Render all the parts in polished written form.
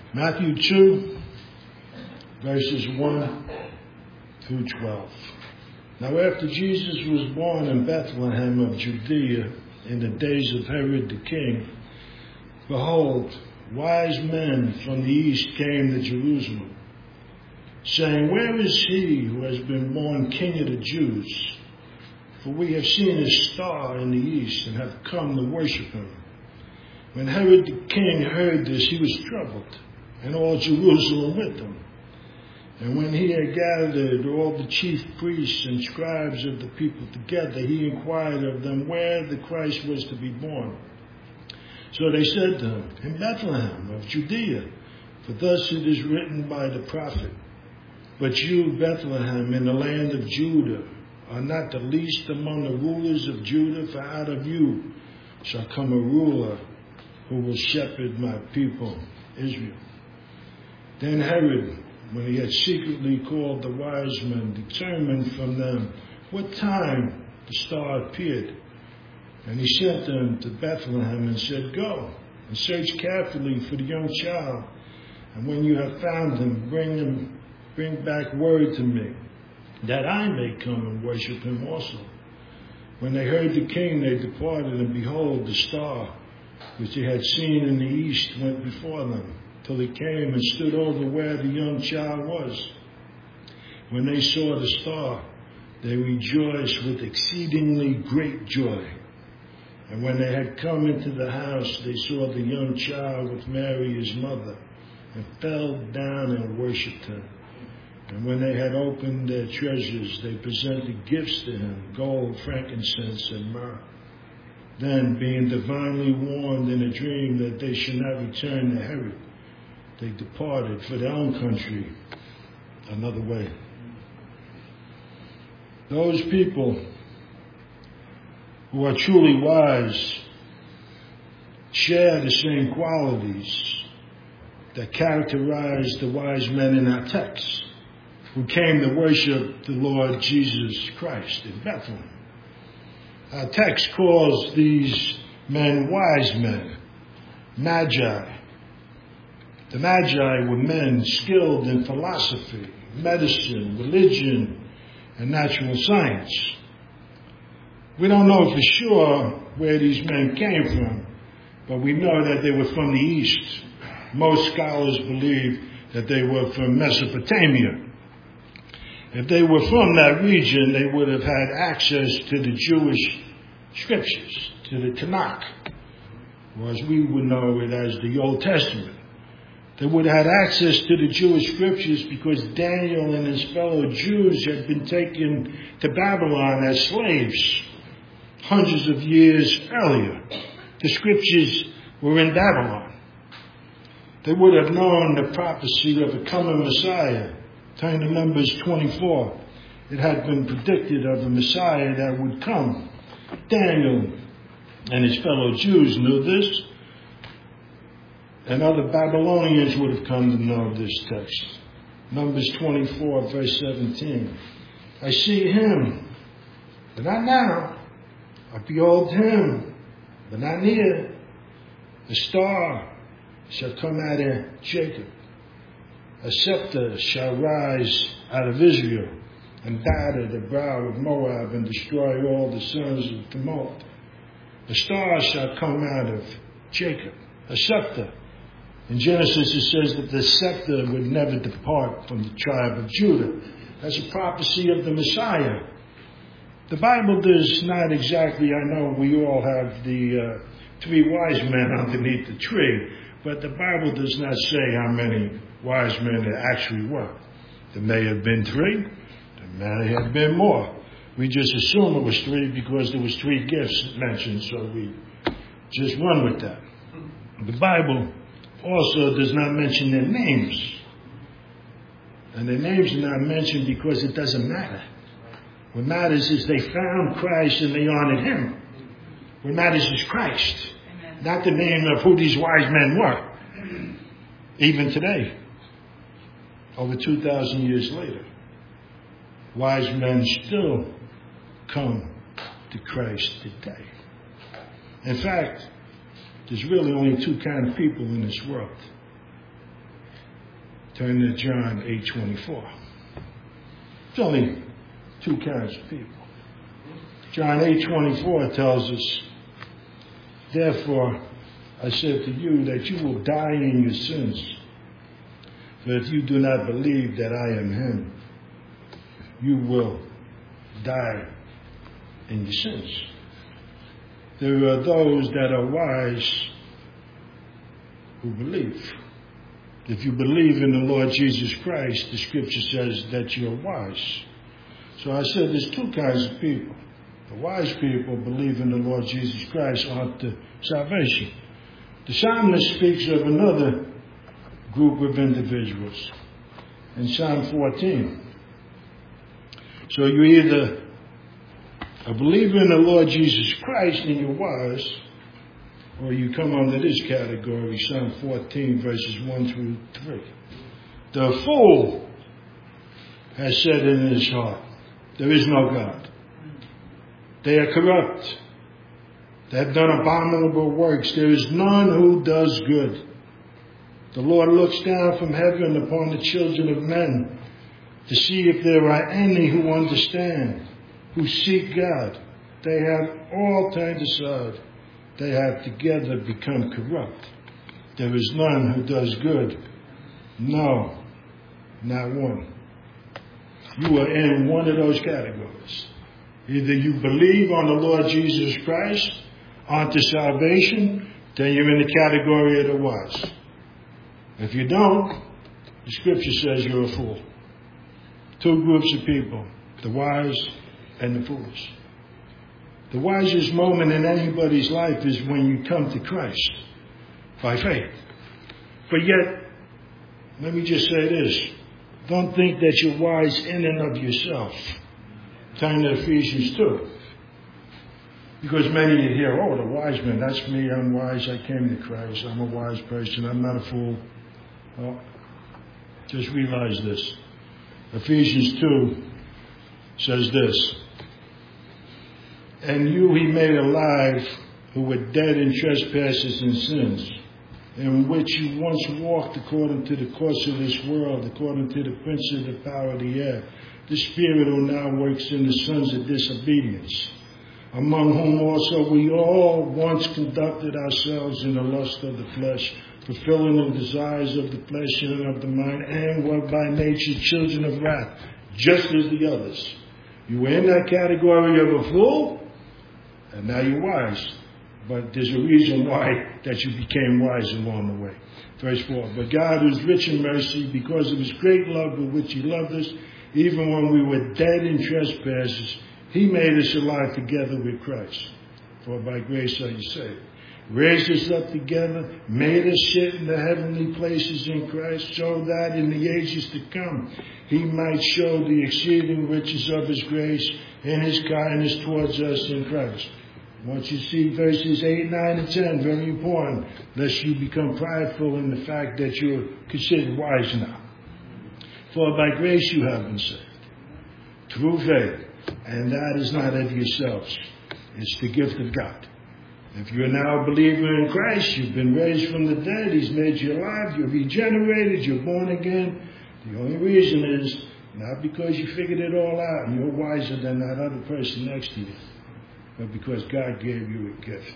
Matthew 2, verses 1 through 12. Now after Jesus was born in Bethlehem of Judea in the days of Herod the king, behold, wise men from the east came to Jerusalem, saying, Where is he who has been born King of the Jews? For we have seen his star in the east and have come to worship him. When Herod the king heard this, he was troubled, and all Jerusalem with him. And when he had gathered all the chief priests and scribes of the people together, he inquired of them where the Christ was to be born. So they said to him, In Bethlehem of Judea, for thus it is written by the prophet, But you, Bethlehem, in the land of Judah, are not the least among the rulers of Judah, for out of you shall come a ruler who will shepherd my people, Israel. Then Herod, when he had secretly called the wise men, determined from them what time the star appeared. And he sent them to Bethlehem and said, Go and search carefully for the young child, and when you have found him, bring back word to me, that I may come and worship him also. When they heard the king, they departed, and behold, the star which they had seen in the east went before them, till he came and stood over where the young child was. When they saw the star, they rejoiced with exceedingly great joy. And when they had come into the house, they saw the young child with Mary his mother, and fell down and worshipped him. And when they had opened their treasures, they presented gifts to him, gold, frankincense, and myrrh. Then, being divinely warned in a dream that they should not return to Herod, they departed for their own country another way. Those people who are truly wise share the same qualities that characterize the wise men in our text, who came to worship the Lord Jesus Christ in Bethlehem. Our text calls these men wise men, magi. The magi were men skilled in philosophy, medicine, religion, and natural science. We don't know for sure where these men came from, but we know that they were from the east. Most scholars believe that they were from Mesopotamia. If they were from that region, they would have had access to the Jewish scriptures, to the Tanakh, or as we would know it as the Old Testament. They would have had access to the Jewish scriptures because Daniel and his fellow Jews had been taken to Babylon as slaves hundreds of years earlier. The scriptures were in Babylon. They would have known the prophecy of a coming Messiah. Turn to Numbers 24. It had been predicted of a Messiah that would come. Daniel and his fellow Jews knew this, and other Babylonians would have come to know this text. Numbers 24, verse 17. I see him, but not now. I behold him, but not near. The star shall come out of Jacob. A scepter shall rise out of Israel, and batter the brow of Moab, and destroy all the sons of tumult. A star shall come out of Jacob, a scepter. In Genesis it says that the scepter would never depart from the tribe of Judah. That's a prophecy of the Messiah. The Bible does not exactly, I know we all have the three wise men underneath the tree, but the Bible does not say how many wise men there actually were. There may have been three, there may have been more. We just assume it was three because there was three gifts mentioned, so we just run with that. The Bible also does not mention their names. And their names are not mentioned because it doesn't matter. What matters is they found Christ and they honored him. What matters is Christ, not the name of who these wise men were. Even today, over 2,000 years later, wise men still come to Christ today. In fact, there's really only two kinds of people in this world. Turn to John 8:24. It's only two kinds of people. John 8:24 tells us, therefore, I said to you that you will die in your sins. For if you do not believe that I am him, you will die in your sins. There are those that are wise who believe. If you believe in the Lord Jesus Christ, the scripture says that you're wise. So I said there's two kinds of people. The wise people believe in the Lord Jesus Christ unto salvation. The psalmist speaks of another group of individuals in Psalm 14. So you're either a believer in the Lord Jesus Christ and you're wise, or you come under this category, Psalm 14, verses 1 through 3. The fool has said in his heart, there is no God. They are corrupt. They have done abominable works. There is none who does good. The Lord looks down from heaven upon the children of men to see if there are any who understand, who seek God. They have all turned aside. They have together become corrupt. There is none who does good. No, not one. You are in one of those categories. Either you believe on the Lord Jesus Christ unto salvation, then you're in the category of the wise. If you don't, the scripture says you're a fool. Two groups of people, the wise and the foolish. The wisest moment in anybody's life is when you come to Christ by faith. But yet, let me just say this. Don't think that you're wise in and of yourself. Turn to Ephesians 2. Because many of you hear, oh, the wise man, that's me, I'm wise, I came to Christ, I'm a wise person, I'm not a fool. Well, just realize this. Ephesians 2 says this. And you he made alive who were dead in trespasses and sins, in which you once walked according to the course of this world, according to the prince of the power of the air, the spirit who now works in the sons of disobedience, among whom also we all once conducted ourselves in the lust of the flesh, fulfilling the desires of the flesh and of the mind, and were by nature children of wrath, just as the others. You were in that category of a fool, and now you're wise. But there's a reason why that you became wise along the way. Verse 4, but God, who is rich in mercy, because of his great love with which he loved us, even when we were dead in trespasses, he made us alive together with Christ. For by grace are you saved. Raised us up together, made us sit in the heavenly places in Christ, so that in the ages to come he might show the exceeding riches of his grace and his kindness towards us in Christ. Once you see verses 8, 9, and 10, very important, lest you become prideful in the fact that you're considered wise now. For by grace you have been saved, through faith, and that is not of yourselves. It's the gift of God. If you're now a believer in Christ, you've been raised from the dead, he's made you alive, you're regenerated, you're born again. The only reason is not because you figured it all out and you're wiser than that other person next to you, but because God gave you a gift.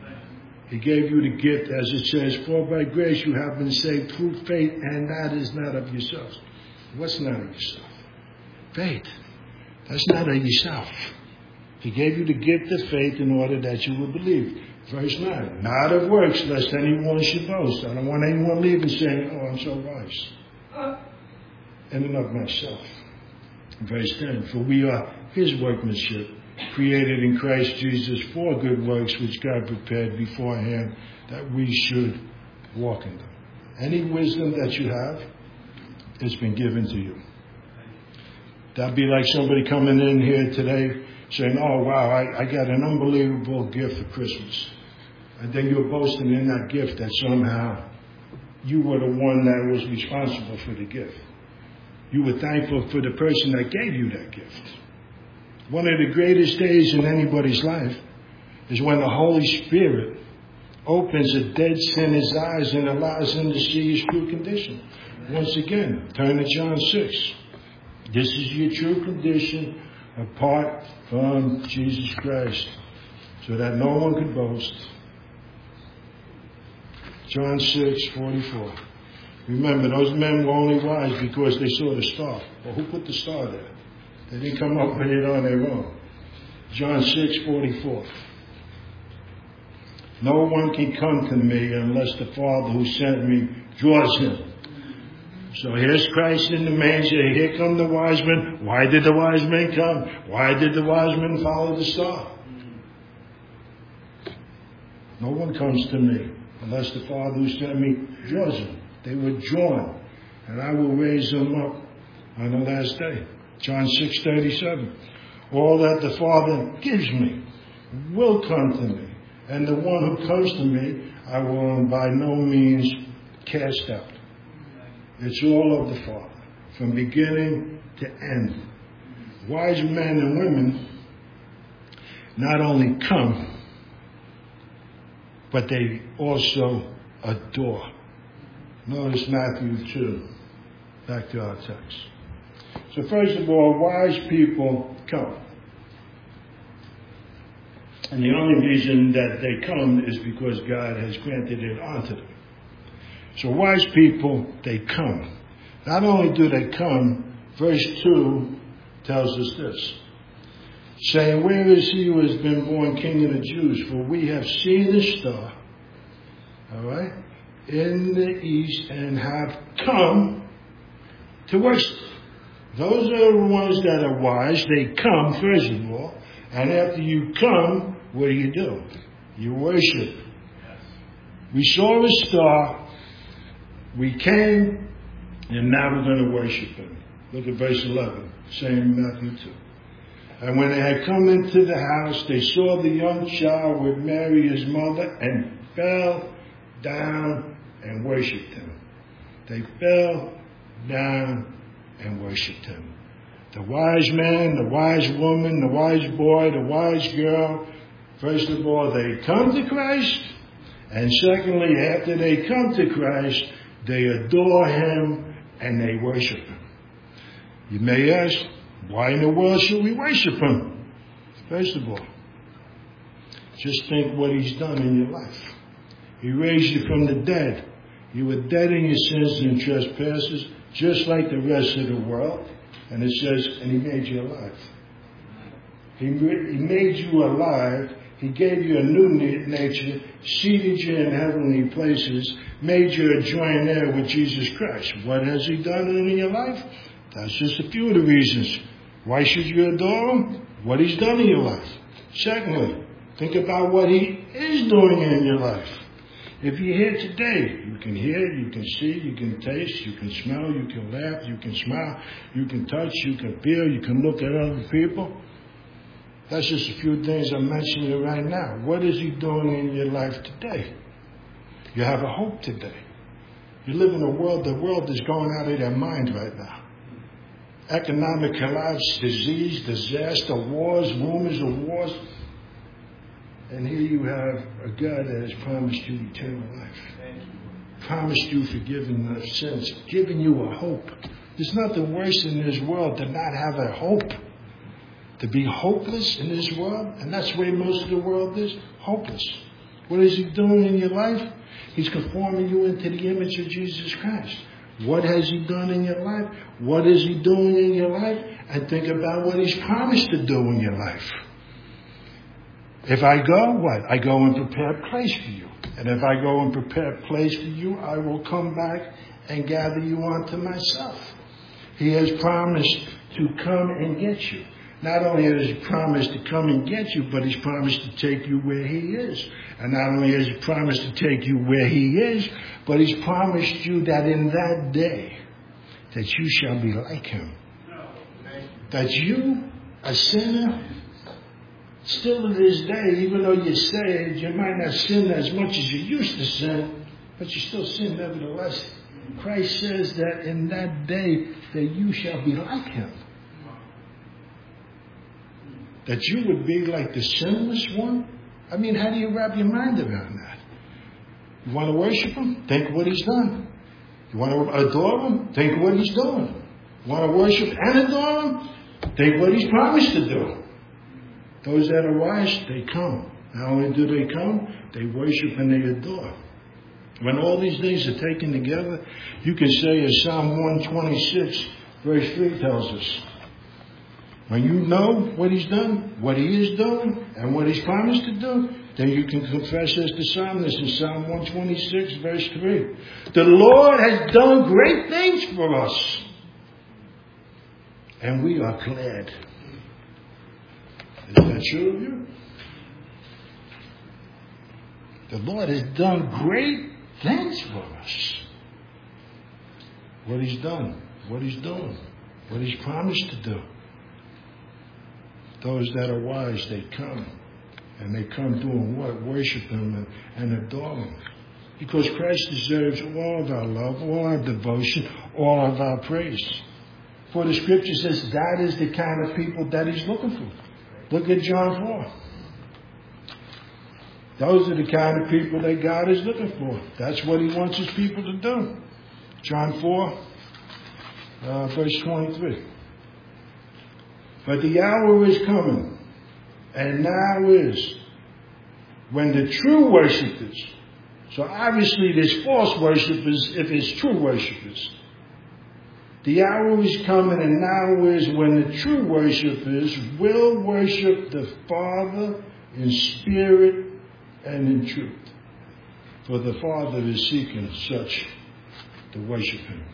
He gave you the gift, as it says, for by grace you have been saved through faith, and that is not of yourselves. What's not of yourself? Faith. That's not of yourself. He gave you the gift of faith in order that you would believe. Verse 9, not of works, lest anyone should boast. I don't want anyone leaving saying, oh, I'm so wise. In and of myself. Verse 10, for we are his workmanship, created in Christ Jesus for good works, which God prepared beforehand that we should walk in them. Any wisdom that you have has been given to you. That'd be like somebody coming in here today saying, oh, wow, I got an unbelievable gift for Christmas. And then you're boasting in that gift that somehow you were the one that was responsible for the gift. You were thankful for the person that gave you that gift. One of the greatest days in anybody's life is when the Holy Spirit opens a dead sinner's eyes and allows him to see his true condition. Once again, turn to John 6. This is your true condition apart from Jesus Christ, so that no one could boast. John 6:44. Remember, those men were only wise because they saw the star. Well, who put the star there? They didn't come up with it on their own. John 6:44. No one can come to me unless the Father who sent me draws him. So here's Christ in the manger. Here come the wise men. Why did the wise men come? Why did the wise men follow the star? No one comes to me unless the Father who sent me draws him. They were drawn, and I will raise them up on the last day. John 6:37. All that the Father gives me will come to me, and the one who comes to me I will by no means cast out. It's all of the Father, from beginning to end. Wise men and women not only come, but they also adore. Notice Matthew 2. Back to our text. So first of all, wise people come. And the only reason that they come is because God has granted it unto them. So wise people, they come. Not only do they come, verse 2 tells us this. Saying, where is he who has been born King of the Jews? For we have seen the star, all right, in the east and have come to worship. Those are the ones that are wise. They come, first of all. And after you come, what do? You worship. We saw a star. We came, and now we're going to worship him. Look at verse 11, same Matthew 2. And when they had come into the house, they saw the young child with Mary, his mother, and fell down and worshipped him. They fell down and worshipped him. The wise man, the wise woman, the wise boy, the wise girl, first of all, they come to Christ. And secondly, after they come to Christ, they adore him and they worship him. You may ask, why in the world should we worship him? First of all, just think what he's done in your life. He raised you from the dead. You were dead in your sins and trespasses, just like the rest of the world. And it says, and he made you alive. He made you alive. He gave you a new nature, seated you in heavenly places, made you a joint heir with Jesus Christ. What has he done in your life? That's just a few of the reasons. Why should you adore him? What he's done in your life. Secondly, think about what he is doing in your life. If you're here today, you can hear, you can see, you can taste, you can smell, you can laugh, you can smile, you can touch, you can feel, you can look at other people. That's just a few things I'm mentioning right now. What is he doing in your life today? You have a hope today. You live in a world, the world is going out of their mind right now. Economic collapse, disease, disaster, wars, rumors of wars. And here you have a God that has promised you eternal life. Promised you forgiveness of sins. Given you a hope. There's nothing worse in this world than not have a hope. To be hopeless in this world. And that's where most of the world is. Hopeless. What is he doing in your life? He's conforming you into the image of Jesus Christ. What has he done in your life? What is he doing in your life? And think about what he's promised to do in your life. If I go, what? I go and prepare a place for you. And if I go and prepare a place for you, I will come back and gather you unto myself. He has promised to come and get you. Not only has he promised to come and get you, but he's promised to take you where he is. And not only has he promised to take you where he is, but he's promised you that in that day, that you shall be like him. That you, a sinner, still to this day, even though you're saved, you might not sin as much as you used to sin, but you still sin nevertheless. Christ says that in that day that you shall be like him. That you would be like the sinless one? I mean, how do you wrap your mind around that? You want to worship him? Think what he's done. You want to adore him? Think what he's doing. You want to worship and adore him? Think what he's promised to do. Those that are wise, they come. Not only do they come, they worship and they adore. When all these things are taken together, you can say as Psalm 126 verse 3 tells us, when you know what he's done, what he is doing, and what he's promised to do, then you can confess as the psalmist in Psalm 126 verse 3. The Lord has done great things for us, and we are glad. Is that true of you? The Lord has done great things for us. What he's done, what he's doing, what he's promised to do. Those that are wise, they come. And they come doing what? Worship him and adore him. Because Christ deserves all of our love, all our devotion, all of our praise. For the scripture says that is the kind of people that he's looking for. Look at John 4. Those are the kind of people that God is looking for. That's what he wants his people to do. John 4, verse 23. But the hour is coming, and now is, when the true worshipers, so obviously there's false worshipers if it's true worshipers. The hour is coming, and now is when the true worshipers will worship the Father in spirit and in truth. For the Father is seeking such to worship him.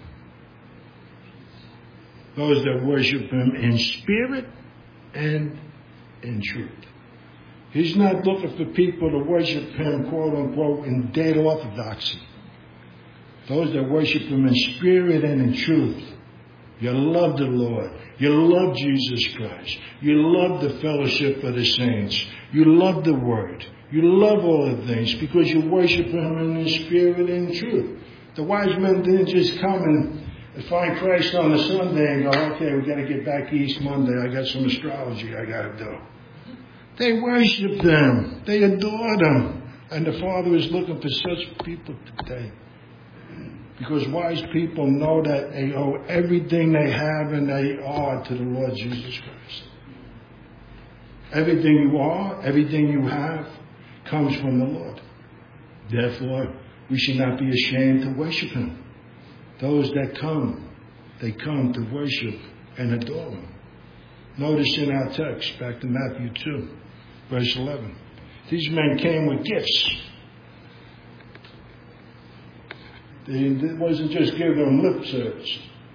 Those that worship him in spirit and in truth. He's not looking for people to worship him, quote unquote, in dead orthodoxy. Those that worship him in spirit and in truth. You love the Lord. You love Jesus Christ. You love the fellowship of the saints. You love the Word. You love all the things because you worship him in spirit and in truth. The wise men didn't just come and find Christ on a Sunday and go, okay, we got to get back East Monday. I got some astrology I got to do. They worship them. They adore them. And the Father is looking for such people today. Because wise people know that they owe everything they have and they are to the Lord Jesus Christ. Everything you are, everything you have comes from the Lord. Therefore, we should not be ashamed to worship him. Those that come, they come to worship and adore him. Notice in our text, back to Matthew 2, verse 11. These men came with gifts. It wasn't just giving them lip service.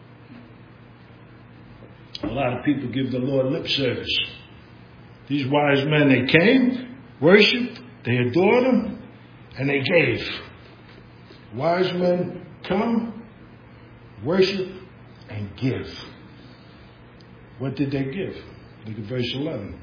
A lot of people give the Lord lip service. These wise men, they came, worshiped, they adored him, and they gave. Wise men come, worship, and give. What did they give? Look at verse 11.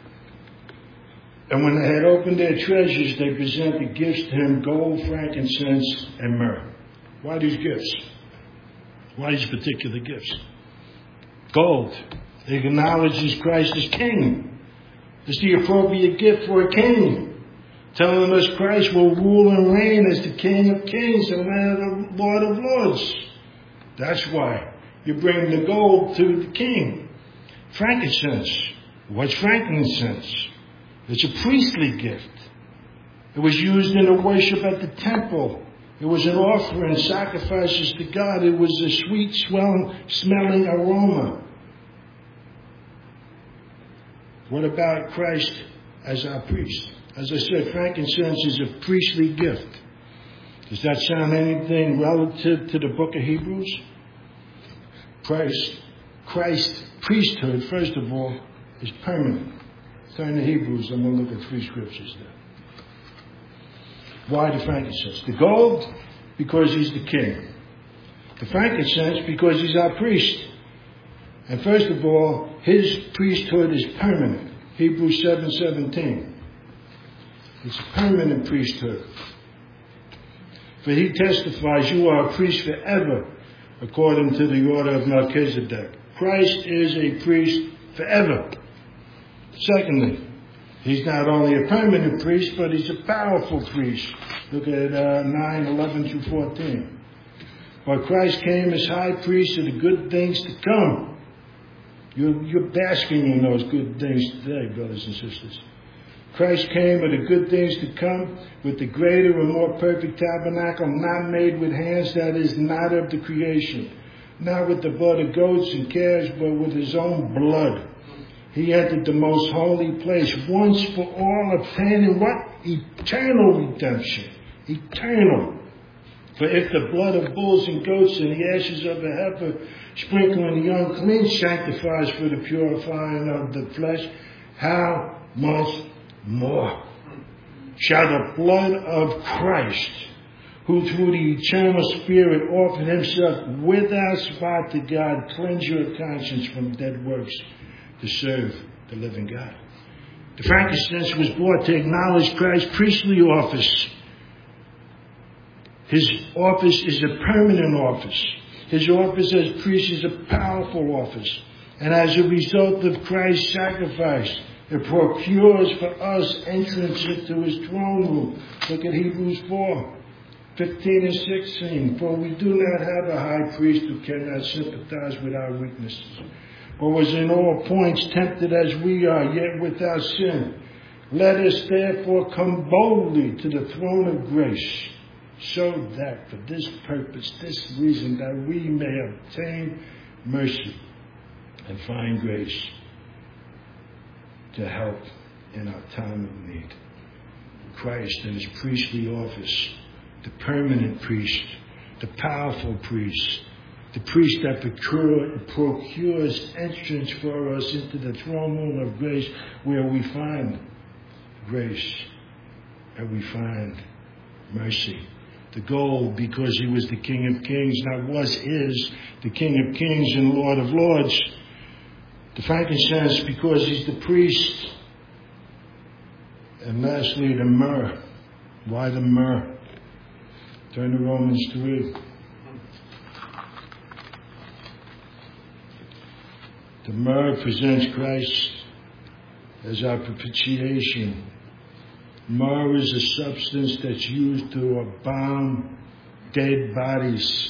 And when they had opened their treasures, they presented gifts to him, gold, frankincense, and myrrh. Why these gifts? Why these particular gifts? Gold. They acknowledge Christ as king. It's the appropriate gift for a king. Telling us Christ will rule and reign as the King of Kings and Lord of Lords. That's why you bring the gold to the king. Frankincense. What's frankincense? It's a priestly gift. It was used in the worship at the temple. It was an offering, sacrifices to God. It was a sweet, smelling aroma. What about Christ as our priest? As I said, frankincense is a priestly gift. Does that sound anything relative to the book of Hebrews? Christ's priesthood, first of all, is permanent. Turn to Hebrews and we'll look at 3 scriptures there. Why the frankincense? The gold, because he's the king. The frankincense, because he's our priest. And first of all, his priesthood is permanent. Hebrews 7:17. It's a permanent priesthood. For he testifies, you are a priest forever, according to the order of Melchizedek. Christ is a priest forever. Secondly, he's not only a permanent priest, but he's a powerful priest. Look at 9:11 through 14. But Christ came as high priest of the good things to come. You're basking in those good things today, brothers and sisters. Christ came with the good things to come, with the greater and more perfect tabernacle, not made with hands, that is not of the creation. Not with the blood of goats and calves, but with his own blood. He entered the most holy place once for all, obtaining what? Eternal redemption. Eternal. For if the blood of bulls and goats and the ashes of a heifer sprinkling the unclean sanctifies for the purifying of the flesh, how much more shall the blood of Christ, who through the eternal Spirit offered himself without spot to God, cleanse your conscience from dead works to serve the living God. The frankincense was brought to acknowledge Christ's priestly office. His office is a permanent office. His office as priest is a powerful office. And as a result of Christ's sacrifice, it procures for us entrance into his throne room. Look at Hebrews 4:15 and 16. For we do not have a high priest who cannot sympathize with our weaknesses, but was in all points tempted as we are, yet without sin. Let us therefore come boldly to the throne of grace, so that for this purpose, this reason, that we may obtain mercy and find grace to help in our time of need. Christ in his priestly office, the permanent priest, the powerful priest, the priest that procures entrance for us into the throne room of grace, where we find grace and we find mercy. The gold, because he was the King of Kings, is the King of Kings and Lord of Lords. The frankincense, because he's the priest. And lastly, the myrrh. Why the myrrh? Turn to Romans 3. The myrrh presents Christ as our propitiation. Myrrh is a substance that's used to embalm dead bodies.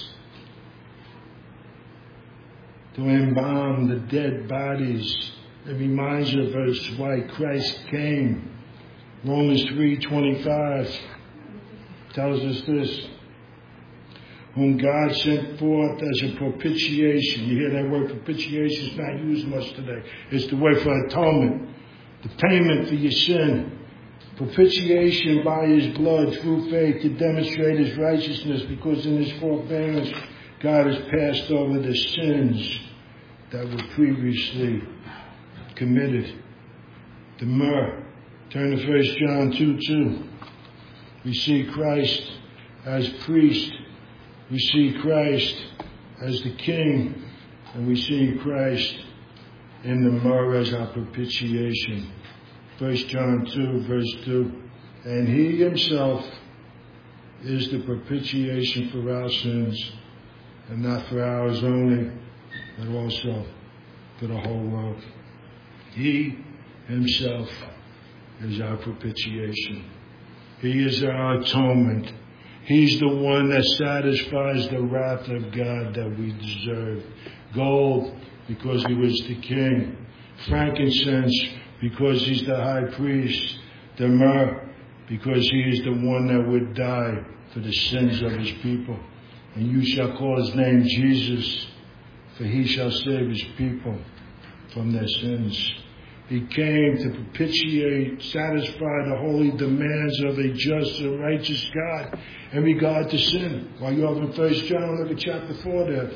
To embalm the dead bodies. It reminds us why Christ came. Romans 3:25 tells us this. Whom God sent forth as a propitiation. You hear that word propitiation? It's not used much today. It's the word for atonement. The payment for your sin. Propitiation by his blood through faith to demonstrate his righteousness, because in his forbearance God has passed over the sins that were previously committed. The myrrh. Turn to 1 John 2:2. We see Christ as priest. We see Christ as the King. And we see Christ in the myrrh as our propitiation. 1 John 2, verse 2. And he himself is the propitiation for our sins, and not for ours only, but also for the whole world. He himself is our propitiation. He is our atonement. He's the one that satisfies the wrath of God that we deserve. Gold, because he was the king. Frankincense, because he's the high priest. The myrrh, because he is the one that would die for the sins of his people. And you shall call his name Jesus, for he shall save his people from their sins. He came to propitiate, satisfy the holy demands of a just and righteous God in regard to sin. While you're up in 1 John, look at chapter 4 there.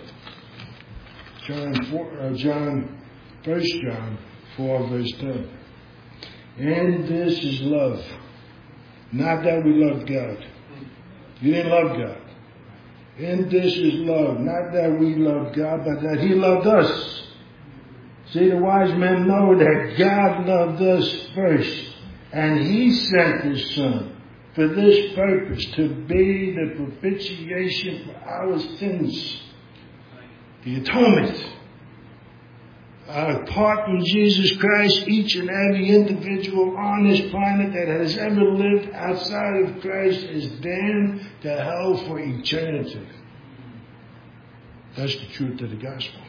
1 John 4, verse 10. And this is love. Not that we loved God. You didn't love God. And this is love. Not that we loved God, but that he loved us. See, the wise men know that God loved us first. And he sent his Son for this purpose, to be the propitiation for our sins. The atonement. Apart from Jesus Christ, each and every individual on this planet that has ever lived outside of Christ is damned to hell for eternity. That's the truth of the gospel.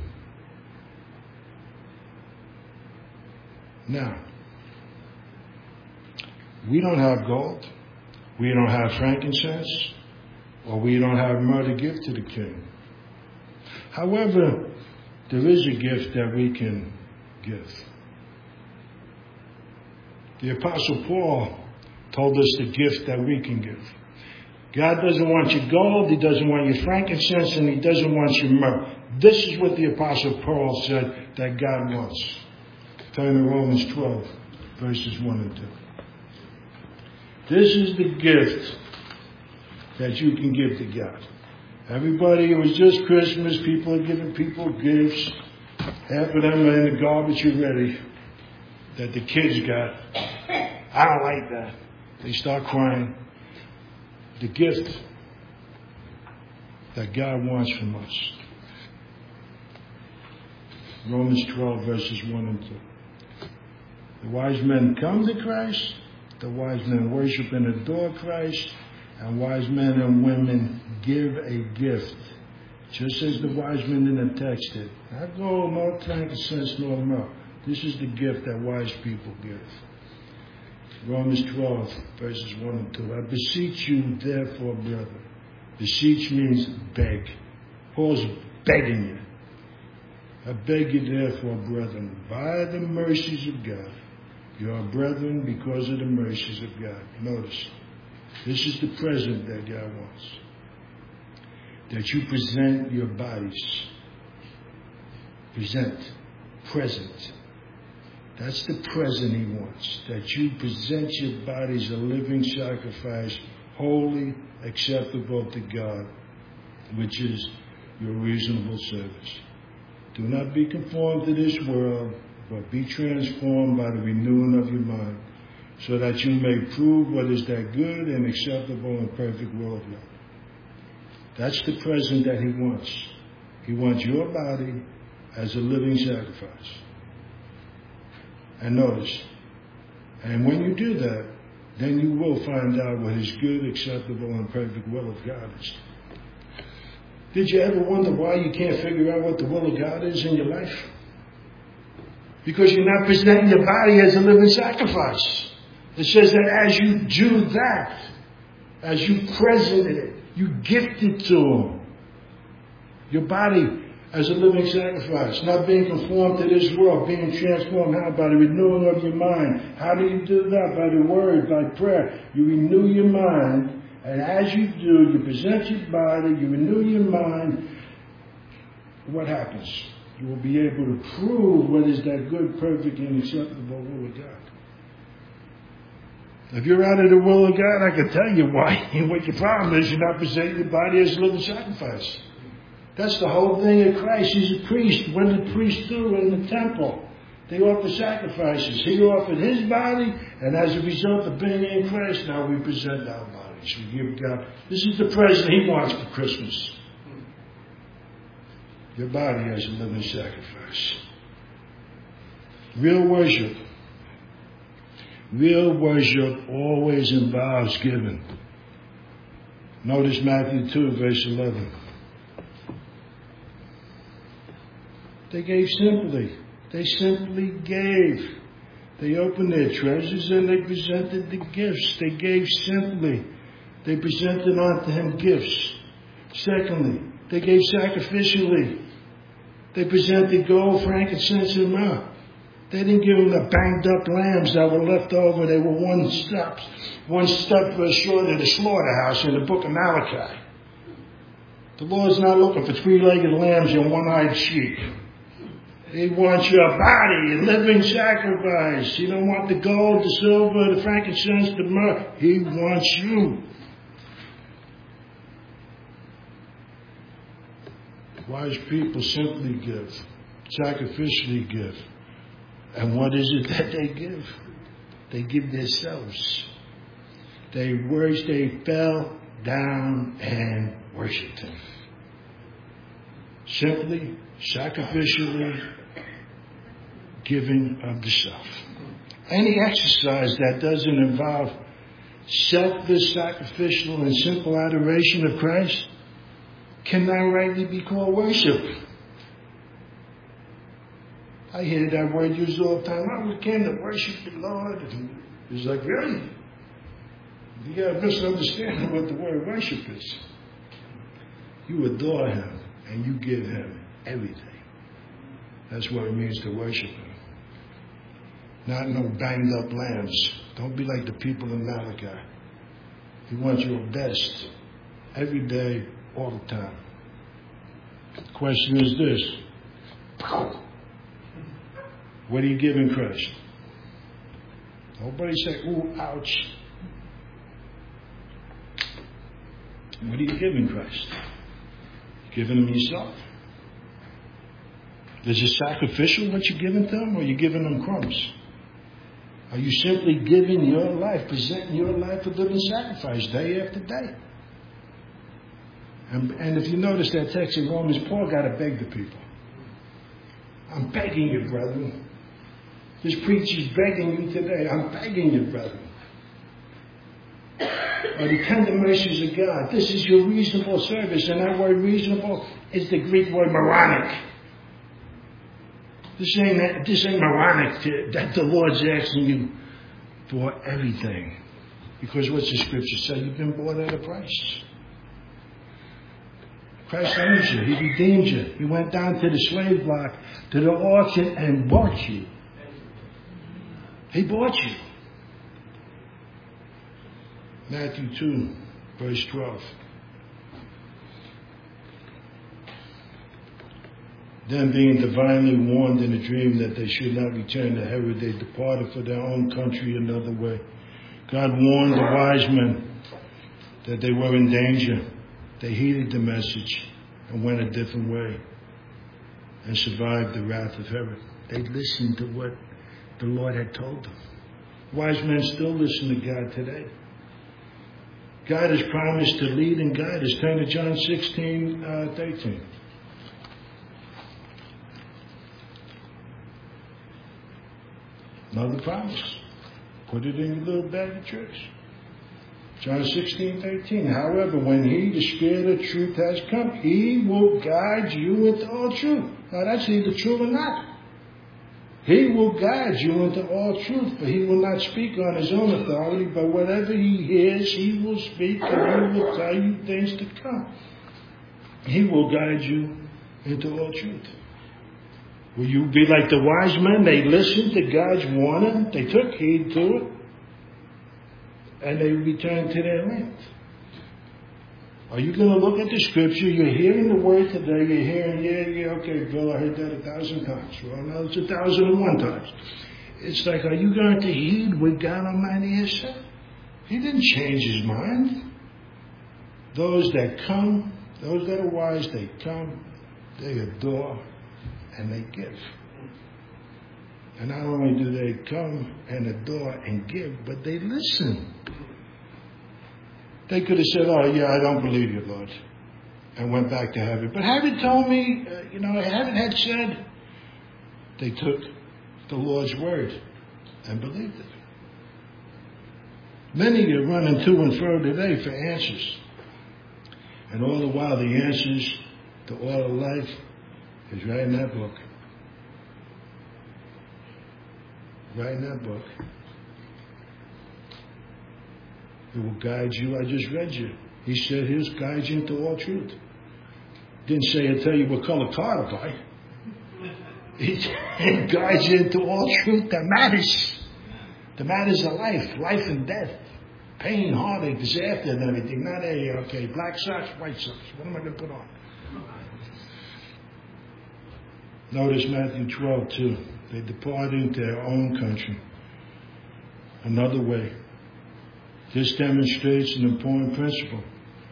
Now, we don't have gold, we don't have frankincense, or we don't have myrrh to give to the king. However, there is a gift that we can give. The Apostle Paul told us the gift that we can give. God doesn't want your gold, He doesn't want your frankincense, and He doesn't want your myrrh. This is what the Apostle Paul said that God wants. Turn to Romans 12, verses 1 and 2. This is the gift that you can give to God. Everybody, it was just Christmas. People are giving people gifts. Half of them are in the garbage already that the kids got. I don't like that. They start crying. The gift that God wants from us. Romans 12, verses 1 and 2. The wise men come to Christ. The wise men worship and adore Christ. And wise men and women give a gift. Just as the wise men in the text did. Not gold, nor frankincense, nor myrrh. This is the gift that wise people give. Romans 12, verses 1 and 2. I beseech you, therefore, brethren. Beseech means beg. Paul's begging you. I beg you, therefore, brethren, by the mercies of God. You are brethren because of the mercies of God. Notice, this is the present that God wants. That you present your bodies. Present. That's the present He wants. That you present your bodies a living sacrifice, holy, acceptable to God, which is your reasonable service. Do not be conformed to this world, but be transformed by the renewing of your mind, so that you may prove what is that good and acceptable and perfect will of God. That's the present that He wants. He wants your body as a living sacrifice. And notice, and when you do that, then you will find out what His good, acceptable, and perfect will of God is. Did you ever wonder why you can't figure out what the will of God is in your life? Because you're not presenting your body as a living sacrifice. It says that as you do that, as you present it, you gift it to Him. Your body as a living sacrifice, not being conformed to this world, being transformed. How? By the renewing of your mind. How do you do that? By the word, by prayer. You renew your mind, and as you do, you present your body, you renew your mind. What happens? You will be able to prove what is that good, perfect, and acceptable will of God. If you're out of the will of God, I can tell you why. What your problem is, you're not presenting your body as a living sacrifice. That's the whole thing of Christ. He's a priest. What did the priests do in the temple? They offer sacrifices. He offered His body, and as a result of being in Christ, now we present our bodies. We give God. This is the present He wants for Christmas. Your body as a living sacrifice. Real worship always involves giving. Notice Matthew 2, verse 11. They gave simply. They simply gave. They opened their treasures and they presented the gifts. They gave simply. They presented unto Him gifts. Secondly, they gave sacrificially. They presented gold, frankincense, and myrrh. They didn't give Him the banged up lambs that were left over. They were one step short of the slaughterhouse in the book of Malachi. The Lord's not looking for three-legged lambs and one-eyed sheep. He wants your body, a living sacrifice. He don't want the gold, the silver, the frankincense, the myrrh. He wants you. Wise people simply give, sacrificially give. And what is it that they give? They give themselves. They fell down and worshiped Him. Simply, sacrificially, giving of the self. Any exercise that doesn't involve selfless, sacrificial, and simple adoration of Christ cannot rightly be called worship. I hear that word used all the time. Oh, we came to worship the Lord. And it's like, really? You got a misunderstanding what the word worship is. You adore Him and you give Him everything. That's what it means to worship Him. Not no banged up lambs. Don't be like the people in Malachi. He wants your best every day, all the time. The question is this. What are you giving Christ? Nobody say, ooh, ouch. What are you giving Christ? You giving Him yourself? Is it sacrificial what you're giving to Him, or are you giving Him crumbs? Are you simply giving your life, presenting your life a living sacrifice day after day? And if you notice that text in Romans, Paul got to beg the people. I'm begging you, brethren. This preacher's begging you today. I'm begging you, brethren. By the tender mercies of God, this is your reasonable service. And that word reasonable is the Greek word moronic. This ain't moronic that the Lord's asking you for everything. Because what's the scripture say? You've been bought at a price. Christ owns you. He redeemed you. He went down to the slave block, to the auction, and bought you. He bought you. Matthew 2, verse 12. Then being divinely warned in a dream that they should not return to Herod, they departed for their own country another way. God warned the wise men that they were in danger. They heeded the message and went a different way and survived the wrath of Herod. They listened to what the Lord had told them. Wise men still listen to God today. God has promised to lead and guide us. Turn to John 16:13. Another promise. Put it in your little bag of tricks. John 16:13. However, when He, the Spirit of truth, has come, He will guide you into all truth. Now that's either true or not. He will guide you into all truth, but He will not speak on His own authority, but whatever He hears, He will speak, and He will tell you things to come. He will guide you into all truth. Will you be like the wise men? They listened to God's warning, they took heed to it, and they returned to their land. Are you going to look at the scripture? You're hearing the word today. You're hearing, yeah, okay, Bill, I heard that 1,000 times. Well, now it's 1,001 times. It's like, are you going to heed what God Almighty has said? He didn't change His mind. Those that come, those that are wise, they come, they adore, and they give. And not only do they come and adore and give, but they listen. They could have said, oh, yeah, I don't believe you, Lord, and went back to heaven. But heaven told me, heaven had said, they took the Lord's word and believed it. Many are running to and fro today for answers. And all the while, the answers to all of life is right in that book. Right in that book. It will guide you. I just read you. He said He'll guide you into all truth. Didn't say He'll tell you what color car to buy. He guides you into all truth that matters. The matters of life and death, pain, heartache, disaster, and everything. Not black socks, white socks. What am I going to put on? Notice Matthew 12:2. They departed into their own country another way. This demonstrates an important principle.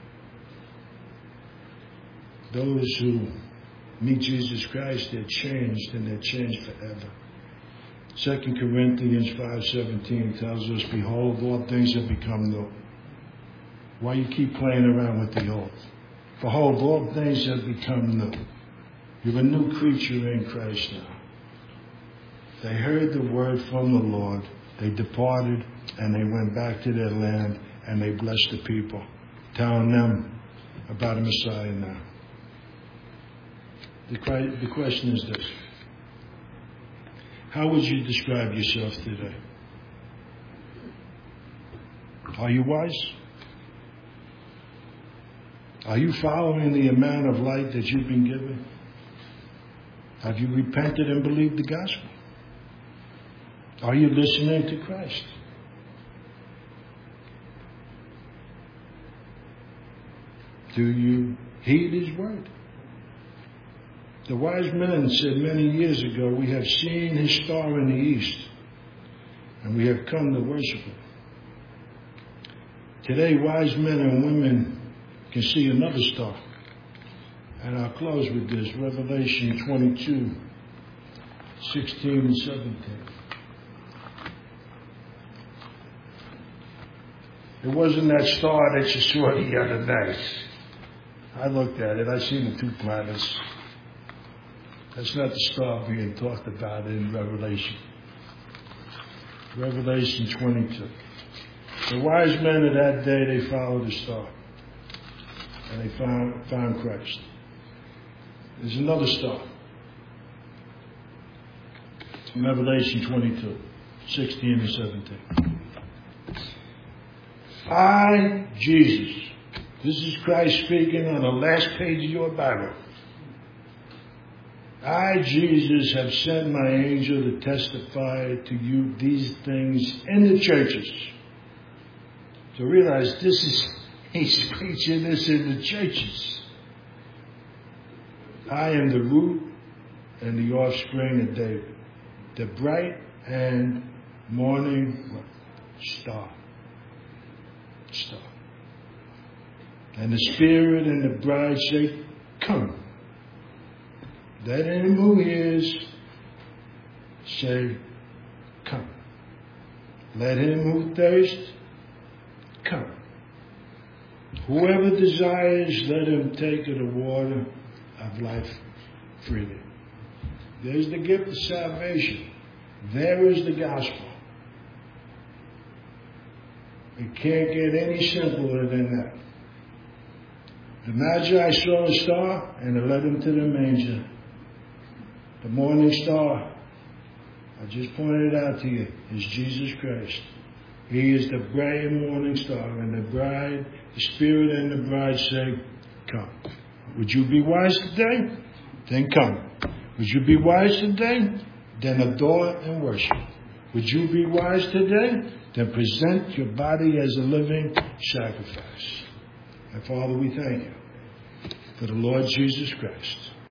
Those who meet Jesus Christ, they're changed, and they're changed forever. 2 Corinthians 5:17 tells us, behold, all things have become new. Why you keep playing around with the old? Behold, all things have become new. You're a new creature in Christ now. They heard the word from the Lord. They departed and they went back to their land and they blessed the people, telling them about a Messiah now. The question is this. How would you describe yourself today? Are you wise? Are you following the amount of light that you've been given? Have you repented and believed the gospel? Are you listening to Christ? Do you heed His word? The wise men said many years ago, we have seen His star in the east, and we have come to worship Him. Today, wise men and women can see another star. And I'll close with this, Revelation 22, 16 and 17. It wasn't that star that you saw the other night. I looked at it. I seen the two planets. That's not the star being talked about in Revelation. Revelation 22. The wise men of that day, they followed the star. And they found Christ. There's another star. Revelation 22, 16 and 17. I, Jesus. This is Christ speaking on the last page of your Bible. I, Jesus, have sent my angel to testify to you these things in the churches. So realize he's preaching this in the churches. I am the root and the offspring of David, the bright and morning star. And the Spirit and the bride say, come. Let him who hears say, come. Let him who thirsts come. Whoever desires, let him take of the water of life freely. There's the gift of salvation. There is the gospel. It can't get any simpler than that. The Magi saw a star and it led them to the manger. The morning star, I just pointed out to you, is Jesus Christ. He is the bright morning star, and the bride, the Spirit and the bride say, come. Would you be wise today? Then come. Would you be wise today? Then adore and worship. Would you be wise today? Then present your body as a living sacrifice. And Father, we thank you for the Lord Jesus Christ.